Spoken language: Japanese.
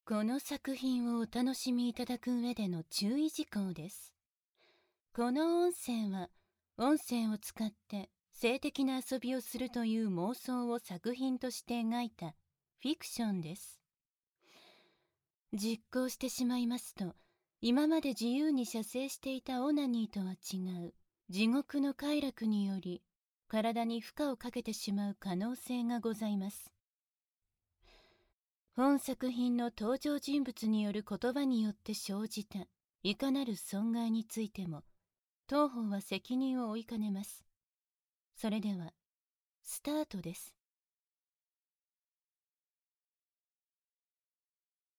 この作品をお楽しみいただく上での注意事項です。この音声は、音声を使って性的な遊びをするという妄想を作品として描いたフィクションです。実行してしまいますと、今まで自由に射精していたオナニーとは違う地獄の快楽により、体に負荷をかけてしまう可能性がございます。本作品の登場人物による言葉によって生じたいかなる損害についても、当方は責任を負いかねます。それでは、スタートです。